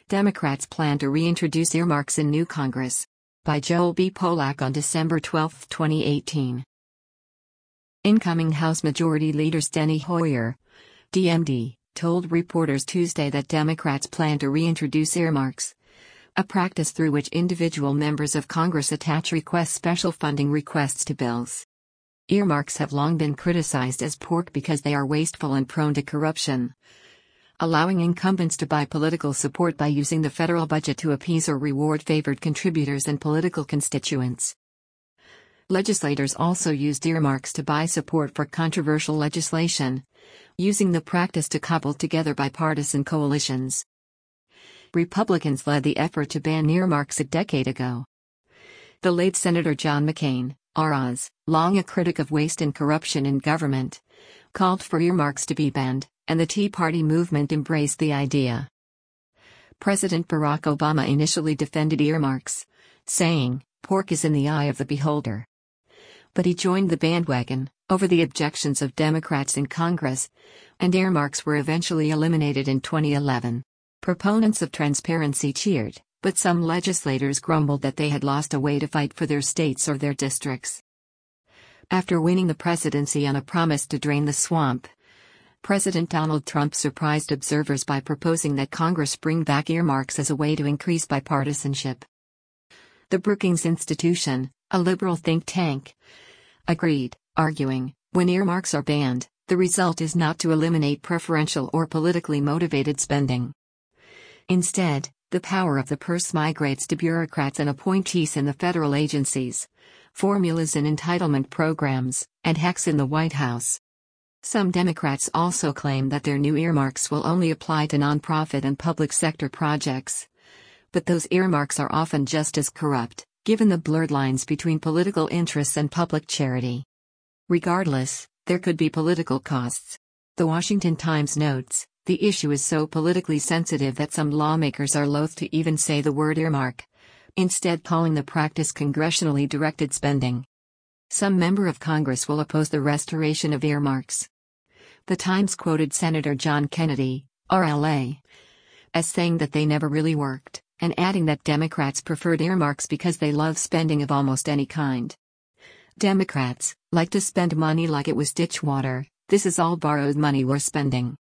Democrats plan to reintroduce earmarks in new Congress. By Joel B. Polak on December 12, 2018. Incoming House Majority Leader Steny Hoyer, DMD, told reporters Tuesday that Democrats plan to reintroduce earmarks, a practice through which individual members of Congress attach special funding requests to bills. Earmarks have long been criticized as pork because they are wasteful and prone to corruption, allowing incumbents to buy political support by using the federal budget to appease or reward favored contributors and political constituents. Legislators also used earmarks to buy support for controversial legislation, using the practice to cobble together bipartisan coalitions. Republicans led the effort to ban earmarks a decade ago. The late Senator John McCain, R.I.S., long a critic of waste and corruption in government, called for earmarks to be banned, and the Tea Party movement embraced the idea. President Barack Obama initially defended earmarks, saying, "Pork is in the eye of the beholder." But he joined the bandwagon, over the objections of Democrats in Congress, and earmarks were eventually eliminated in 2011. Proponents of transparency cheered, but some legislators grumbled that they had lost a way to fight for their states or their districts. After winning the presidency on a promise to drain the swamp, President Donald Trump surprised observers by proposing that Congress bring back earmarks as a way to increase bipartisanship. The Brookings Institution, a liberal think tank, agreed, arguing, when earmarks are banned, the result is not to eliminate preferential or politically motivated spending. Instead, the power of the purse migrates to bureaucrats and appointees in the federal agencies, formulas in entitlement programs, and hacks in the White House. Some Democrats also claim that their new earmarks will only apply to nonprofit and public sector projects. But those earmarks are often just as corrupt, given the blurred lines between political interests and public charity. Regardless, there could be political costs. The Washington Times notes, the issue is so politically sensitive that some lawmakers are loath to even say the word earmark, instead calling the practice congressionally directed spending. Some member of Congress will oppose the restoration of earmarks. The Times quoted Senator John Kennedy, RLA, as saying that they never really worked, and adding that Democrats preferred earmarks because they love spending of almost any kind. Democrats like to spend money like it was ditch water. This is all borrowed money we're spending.